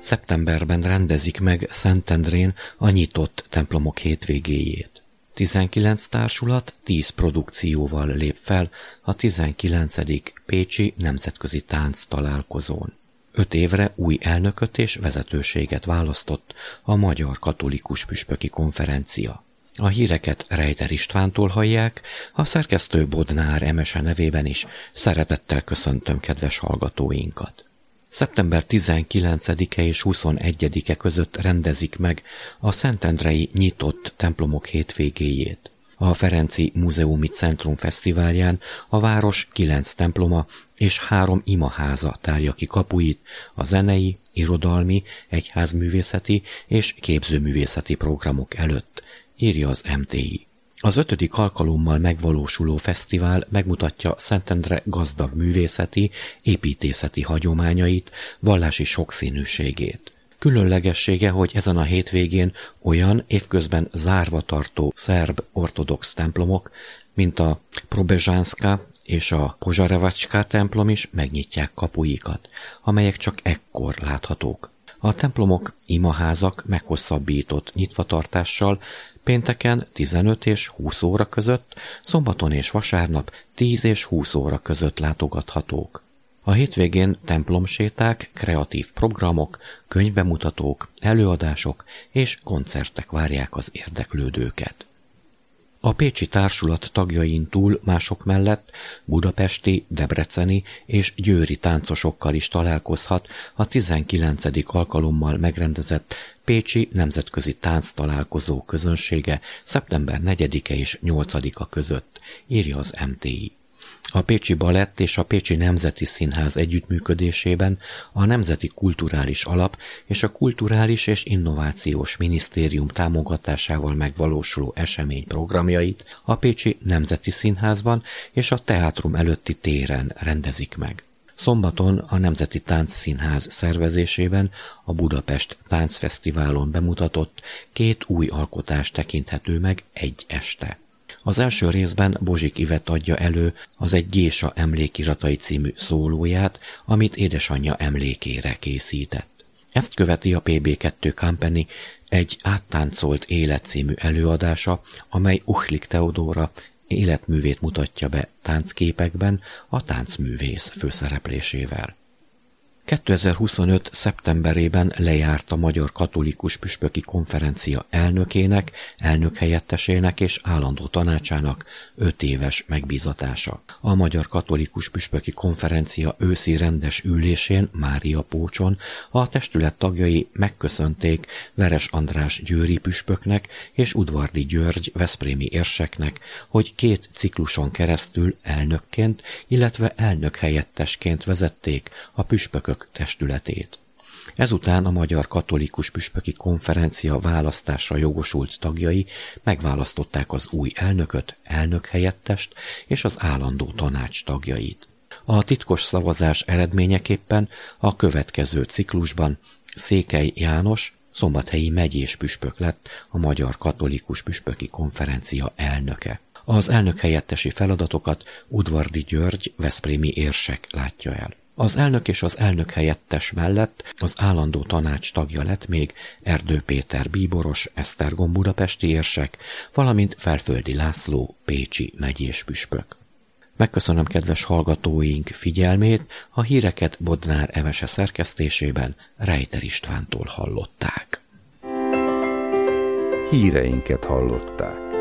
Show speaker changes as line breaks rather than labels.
Szeptemberben rendezik meg Szentendrén a nyitott templomok hétvégéjét. 19 társulat 10 produkcióval lép fel a 19. Pécsi Nemzetközi Tánc Találkozón. 5 évre új elnököt és vezetőséget választott a Magyar Katolikus Püspöki Konferencia. A híreket Rejter Istvántól hallják, a szerkesztő Bodnár Emese nevében is szeretettel köszöntöm kedves hallgatóinkat. Szeptember 19-e és 21-e között rendezik meg a szentendrei nyitott templomok hétvégéjét. A Ferenci Múzeumi Centrum Fesztiválján a város 9 temploma és 3 imaháza tárja ki kapuit a zenei, irodalmi, egyházművészeti és képzőművészeti programok előtt, írja az MTI. Az 5. alkalommal megvalósuló fesztivál megmutatja Szentendre gazdag művészeti, építészeti hagyományait, vallási sokszínűségét. Különlegessége, hogy ezen a hétvégén olyan évközben zárva tartó szerb ortodox templomok, mint a Probezsánszka és a Požarevacska templom is megnyitják kapuikat, amelyek csak ekkor láthatók. A templomok imaházak meghosszabbított nyitvatartással pénteken 15 és 20 óra között, szombaton és vasárnap 10 és 20 óra között látogathatók. A hétvégén templomséták, kreatív programok, könyvbemutatók, előadások és koncertek várják az érdeklődőket. A pécsi társulat tagjain túl mások mellett budapesti, debreceni és győri táncosokkal is találkozhat a 19. alkalommal megrendezett Pécsi Nemzetközi Tánc Találkozó közönsége szeptember 4-e és 8-a között, írja az MTI. A Pécsi Balett és a Pécsi Nemzeti Színház együttműködésében a Nemzeti Kulturális Alap és a Kulturális és Innovációs Minisztérium támogatásával megvalósuló esemény programjait a Pécsi Nemzeti Színházban és a teátrum előtti téren rendezik meg. Szombaton a Nemzeti Táncszínház szervezésében a Budapest Táncfesztiválon bemutatott 2 új alkotás tekinthető meg egy este. Az első részben Bozsik Ivett adja elő az Egy gésa emlékiratai című szólóját, amit édesanyja emlékére készített. Ezt követi a PB2 Company Egy áttáncolt élet című előadása, amely Uchlik Teodóra életművét mutatja be táncképekben a táncművész főszereplésével. 2025. szeptemberében lejárt a Magyar Katolikus Püspöki Konferencia elnökének, elnökhelyettesének és állandó tanácsának 5 éves megbízatása. A Magyar Katolikus Püspöki Konferencia őszi rendes ülésén Máriapócson a testület tagjai megköszönték Veres András győri püspöknek és Udvardi György veszprémi érseknek, hogy 2 cikluson keresztül elnökként, illetve elnökhelyettesként vezették a püspökök testületét. Ezután a Magyar Katolikus Püspöki Konferencia választásra jogosult tagjai megválasztották az új elnököt, elnökhelyettest és az állandó tanács tagjait. A titkos szavazás eredményeképpen a következő ciklusban Székely János szombathelyi megyés püspök lett a Magyar Katolikus Püspöki Konferencia elnöke. Az elnökhelyettesi feladatokat Udvardi György veszprémi érsek látja el. Az elnök és az elnökhelyettes mellett az állandó tanács tagja lett még Erdő Péter bíboros, Esztergom budapesti érsek, valamint Felföldi László pécsi megyés püspök. Megköszönöm kedves hallgatóink figyelmét, a híreket Bodnár Emese szerkesztésében Rejter Istvántól hallották.
Híreinket hallották.